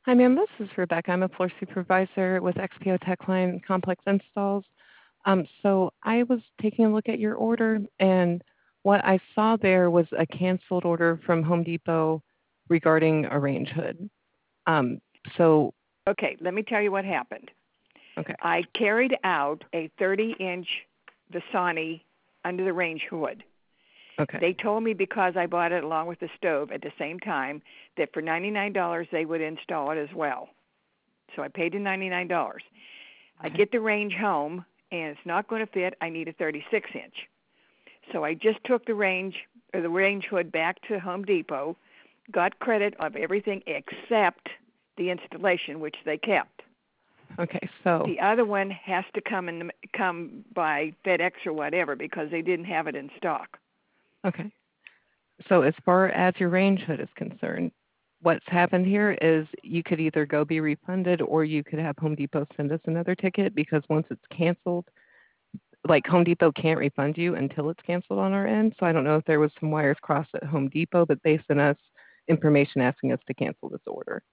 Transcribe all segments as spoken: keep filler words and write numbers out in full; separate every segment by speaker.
Speaker 1: Hi, ma'am. This is Rebecca. I'm a floor supervisor with X P O Techline Complex Installs. Um, so I was taking a look at your order, and what I saw there was a canceled order from Home Depot regarding a range hood. Um, so,
Speaker 2: Okay, let me tell you what happened.
Speaker 1: okay,
Speaker 2: I carried out a thirty-inch Visani under the range hood.
Speaker 1: okay,
Speaker 2: They told me because I bought it along with the stove at the same time that for ninety-nine dollars they would install it as well. So I paid the ninety-nine dollars. I
Speaker 1: okay,
Speaker 2: get the range home, and it's not going to fit. I need a thirty-six inch. So I just took the range or the range hood back to Home Depot, got credit of everything except the installation, which they kept.
Speaker 1: okay. So,
Speaker 2: The other one has to come in, come by FedEx or whatever because they didn't have it in stock.
Speaker 1: okay. So as far as your range hood is concerned, what's happened here is you could either go be refunded or you could have Home Depot send us another ticket because once it's canceled, like Home Depot can't refund you until it's canceled on our end. So I don't know if there was some wires crossed at Home Depot, but they sent us information asking us to cancel this order.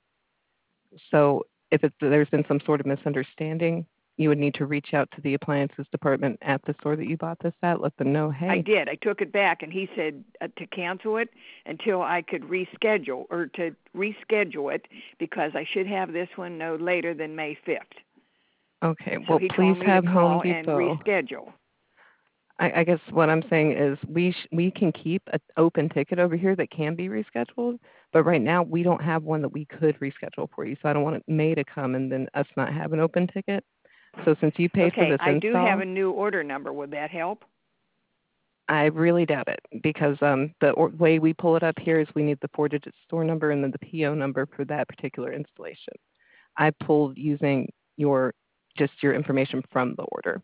Speaker 1: So if it's, there's been some sort of misunderstanding, you would need to reach out to the appliances department at the store that you bought this at, let them know,
Speaker 2: I
Speaker 1: hey,
Speaker 2: did. I took it back, and he said uh, to cancel it until I could reschedule or to reschedule it because I should have this one no later than May fifth.
Speaker 1: okay,
Speaker 2: So
Speaker 1: well,
Speaker 2: he
Speaker 1: please
Speaker 2: told me to
Speaker 1: have Home
Speaker 2: call and
Speaker 1: Depot.
Speaker 2: reschedule.
Speaker 1: I, I guess what I'm saying is we sh- we can keep an open ticket over here that can be rescheduled, but right now we don't have one that we could reschedule for you. So I don't want May to come and then us not have an open ticket. So since you paid for
Speaker 2: Okay,
Speaker 1: this
Speaker 2: I do have
Speaker 1: install,
Speaker 2: a new order number. Would that help?
Speaker 1: I really doubt it because um, the or- way we pull it up here is we need the four-digit store number and then the P O number for that particular installation. I pulled using your just your information from the order.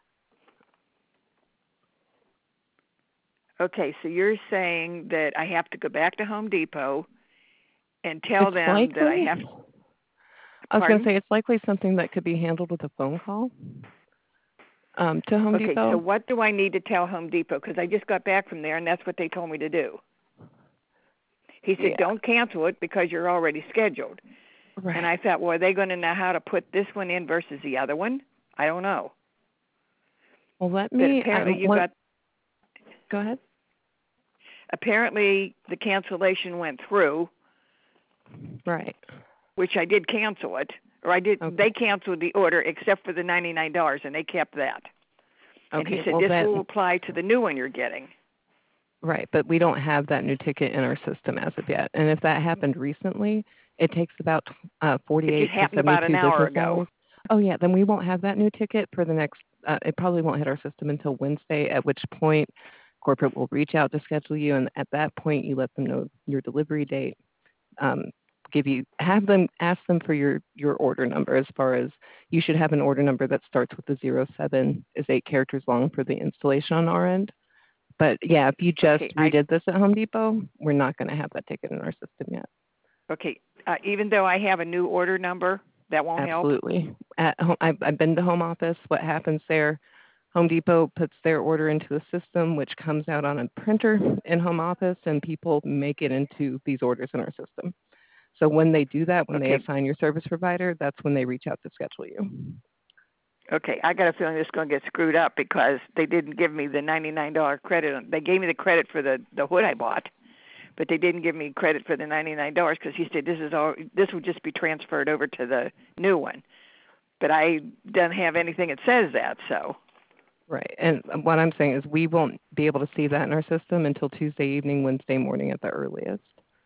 Speaker 2: Okay, so you're saying that I have to go back to Home Depot and tell
Speaker 1: It's
Speaker 2: them that I
Speaker 1: likely.
Speaker 2: have.
Speaker 1: I was going to
Speaker 2: Pardon?
Speaker 1: say it's likely something that could be handled with a phone call um, to Home
Speaker 2: Okay, so
Speaker 1: Depot.
Speaker 2: what do I need to tell Home Depot? Because I just got back from there, and that's what they told me to do. He said,
Speaker 1: Yeah,
Speaker 2: don't cancel it because you're already scheduled. And
Speaker 1: right.
Speaker 2: I thought, well, are they going to know how to put this one in versus the other one? I don't know.
Speaker 1: Well, let
Speaker 2: But
Speaker 1: me. I
Speaker 2: apparently you
Speaker 1: want.
Speaker 2: got,
Speaker 1: Go ahead.
Speaker 2: apparently the cancellation went through,
Speaker 1: Right.
Speaker 2: which I did cancel it. Or I did,
Speaker 1: Okay.
Speaker 2: they canceled the order except for the ninety-nine dollars, and they kept that. And he
Speaker 1: Okay.
Speaker 2: said,
Speaker 1: Well,
Speaker 2: this
Speaker 1: that.
Speaker 2: will apply to the new one you're getting.
Speaker 1: Right, but we don't have that new ticket in our system as of yet. And if that happened recently, it takes about uh,
Speaker 2: It just
Speaker 1: forty-eight to
Speaker 2: happened about an
Speaker 1: seventy-two
Speaker 2: hour
Speaker 1: business
Speaker 2: ago.
Speaker 1: hours. Oh yeah, then we won't have that new ticket for the next. Uh, it probably won't hit our system until Wednesday. At which point, corporate will reach out to schedule you, and at that point, you let them know your delivery date. Um, give you have them ask them for your your order number. As far as you should have an order number that starts with the zero seven, is eight characters long for the installation on our end. But yeah, if you just
Speaker 2: Okay, I
Speaker 1: redid this at Home Depot, we're not going to have that ticket in our system yet.
Speaker 2: okay. Uh, even though I have a new order number, that won't help.
Speaker 1: Absolutely. At home, I've, I've been to home office. What happens there? Home Depot puts their order into the system, which comes out on a printer in home office, and people make it into these orders in our system. So when they do that, when they
Speaker 2: Okay,
Speaker 1: assign your service provider, that's when they reach out to schedule you.
Speaker 2: okay. I got a feeling this is going to get screwed up because they didn't give me the ninety-nine dollars credit. They gave me the credit for the the hood I bought, but they didn't give me credit for the ninety-nine dollars because he said this is all this would just be transferred over to the new one. But I don't have anything that says that, so.
Speaker 1: Right. And what I'm saying is we won't be able to see that in our system until Tuesday evening, Wednesday morning at the earliest.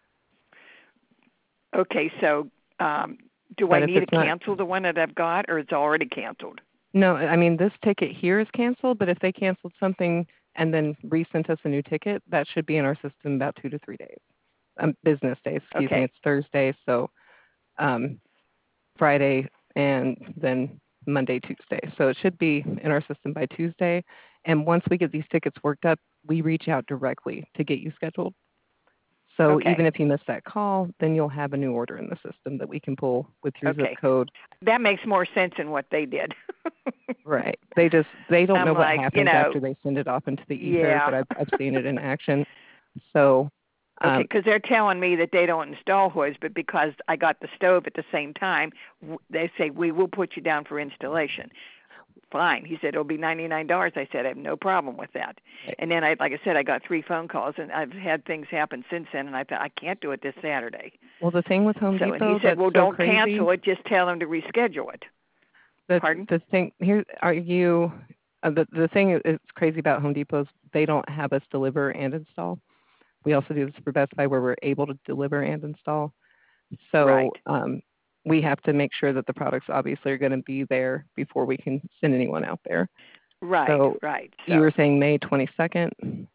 Speaker 2: Okay, so um, do I
Speaker 1: But if
Speaker 2: need to
Speaker 1: it's not,
Speaker 2: cancel the one that I've got, or it's already canceled?
Speaker 1: no, I mean, this ticket here is canceled, but if they canceled something and then resent us a new ticket, that should be in our system about two to three days. Um, business days, excuse me.
Speaker 2: Okay,
Speaker 1: It's Thursday, so um, Friday and then Monday, Tuesday. So it should be in our system by Tuesday. And once we get these tickets worked up, we reach out directly to get you scheduled. So even
Speaker 2: okay,
Speaker 1: if you miss that call, then you'll have a new order in the system that we can pull with your zip
Speaker 2: okay.
Speaker 1: code.
Speaker 2: That makes more sense than what they did.
Speaker 1: Right. They just they don't know
Speaker 2: I'm
Speaker 1: what
Speaker 2: like, you
Speaker 1: happens
Speaker 2: know,
Speaker 1: after they send it off into the ether,
Speaker 2: yeah.
Speaker 1: but I've I've seen it in action. So
Speaker 2: Okay,
Speaker 1: Um,
Speaker 2: because they're telling me that they don't install hoods, but because I got the stove at the same time, w- they say we will put you down for installation. Fine. He said it'll be ninety-nine dollars. I said I have no problem with that.
Speaker 1: Right.
Speaker 2: And then I, like I said, I got three phone calls, and I've had things happen since then. And I thought I can't do it this Saturday.
Speaker 1: well, the thing with Home
Speaker 2: So, and he
Speaker 1: Depot
Speaker 2: said,
Speaker 1: that's
Speaker 2: well,
Speaker 1: so
Speaker 2: don't
Speaker 1: crazy.
Speaker 2: cancel it. Just tell them to reschedule it.
Speaker 1: The
Speaker 2: Pardon?
Speaker 1: the thing here are you. Uh, the the thing that's crazy about Home Depot is they don't have us deliver and install. We also do this for Best Buy where we're able to deliver and install. So
Speaker 2: Right.
Speaker 1: um, we have to make sure that the products obviously are going to be there before we can send anyone out there.
Speaker 2: Right.
Speaker 1: So
Speaker 2: right.
Speaker 1: you were
Speaker 2: So
Speaker 1: saying May twenty-second?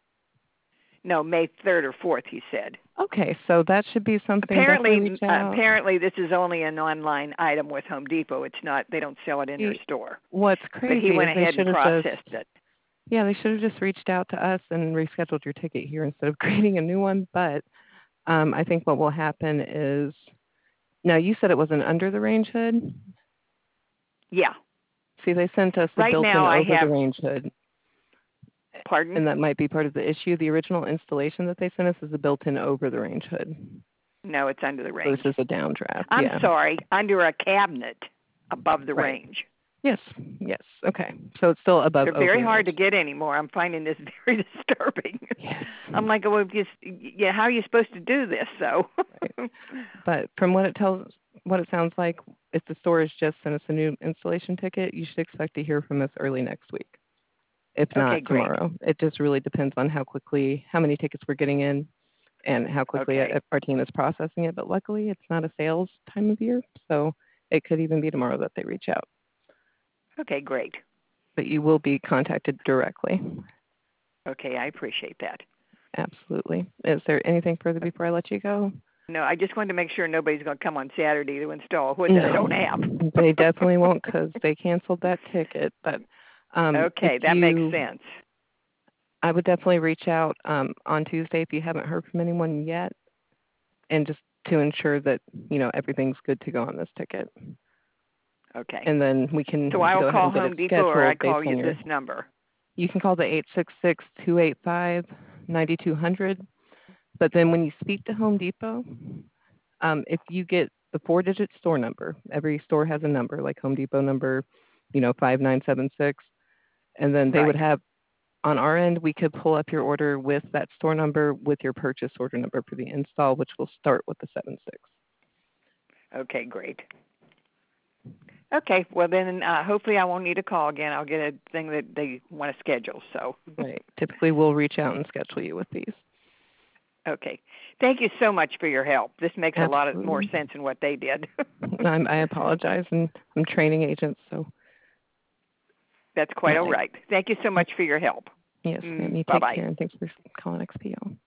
Speaker 2: no, May third or fourth. He said.
Speaker 1: Okay, so that should be something.
Speaker 2: Apparently,
Speaker 1: Definitely reach
Speaker 2: uh,
Speaker 1: out.
Speaker 2: apparently, this is only an online item with Home Depot. It's not. They don't sell it in their
Speaker 1: See,
Speaker 2: store.
Speaker 1: what's
Speaker 2: But
Speaker 1: crazy
Speaker 2: he went
Speaker 1: is they
Speaker 2: ahead and
Speaker 1: should have just
Speaker 2: processed it.
Speaker 1: yeah they should have just reached out to us and rescheduled your ticket here instead of creating a new one. But um, I think what will happen is now you said it was an under the range hood.
Speaker 2: Yeah.
Speaker 1: See, they sent us a
Speaker 2: Right
Speaker 1: built-in
Speaker 2: now, I
Speaker 1: over
Speaker 2: have.
Speaker 1: the range hood,
Speaker 2: Pardon?
Speaker 1: and that might be part of the issue. The original installation that they sent us is a built-in over the range hood.
Speaker 2: No, it's under the
Speaker 1: So
Speaker 2: range.
Speaker 1: this is a downdraft.
Speaker 2: I'm
Speaker 1: yeah.
Speaker 2: sorry, under a cabinet above the
Speaker 1: Right.
Speaker 2: range.
Speaker 1: Yes. Yes. Okay. So it's still above.
Speaker 2: They're very
Speaker 1: over
Speaker 2: hard to
Speaker 1: range.
Speaker 2: get anymore. I'm finding this very disturbing.
Speaker 1: Yes.
Speaker 2: I'm like, well, just yeah, how are you supposed to do this? So.
Speaker 1: Right. But from what it tells, what it sounds like, if the store has just sent us a new installation ticket, you should expect to hear from us early next week. If not
Speaker 2: Okay, great.
Speaker 1: tomorrow. It just really depends on how quickly, how many tickets we're getting in, and how quickly
Speaker 2: Okay.
Speaker 1: our team is processing it. But luckily, it's not a sales time of year, so it could even be tomorrow that they reach out.
Speaker 2: Okay, great.
Speaker 1: But you will be contacted directly.
Speaker 2: Okay, I appreciate that.
Speaker 1: Absolutely. Is there anything further before I let you go?
Speaker 2: No, I just wanted to make sure nobody's going to come on Saturday to install a hood
Speaker 1: No,
Speaker 2: that I don't have.
Speaker 1: they definitely won't because they canceled that ticket. But um,
Speaker 2: okay,
Speaker 1: if
Speaker 2: that
Speaker 1: you,
Speaker 2: makes sense.
Speaker 1: I would definitely reach out um, on Tuesday if you haven't heard from anyone yet, and just to ensure that you know everything's good to go on this ticket.
Speaker 2: Okay.
Speaker 1: And then we can
Speaker 2: So I'll
Speaker 1: go ahead
Speaker 2: call
Speaker 1: and get
Speaker 2: Home
Speaker 1: it
Speaker 2: Depot, or I
Speaker 1: scheduled
Speaker 2: call
Speaker 1: based
Speaker 2: you
Speaker 1: on your.
Speaker 2: this number.
Speaker 1: You can call the eight six six, two eight five, nine two zero zero. But then when you speak to Home Depot, um, if you get the four-digit store number, every store has a number, like Home Depot number, you know, five nine seven six, and then they
Speaker 2: right.
Speaker 1: would have, on our end, we could pull up your order with that store number with your purchase order number for the install, which will start with the seven six.
Speaker 2: Okay, great. Okay, well then, uh, hopefully I won't need a call again. I'll get a thing that they want to schedule. So.
Speaker 1: Right. Typically, we'll reach out and schedule you with these.
Speaker 2: Okay. Thank you so much for your help. This makes
Speaker 1: Absolutely.
Speaker 2: a lot of more sense than what they did.
Speaker 1: I'm, I apologize, and I'm training agents, so.
Speaker 2: That's quite
Speaker 1: Right.
Speaker 2: all right. Thank you so much for your help.
Speaker 1: Yes, ma'am. You
Speaker 2: Bye
Speaker 1: take
Speaker 2: bye.
Speaker 1: care, and thanks for calling X P O.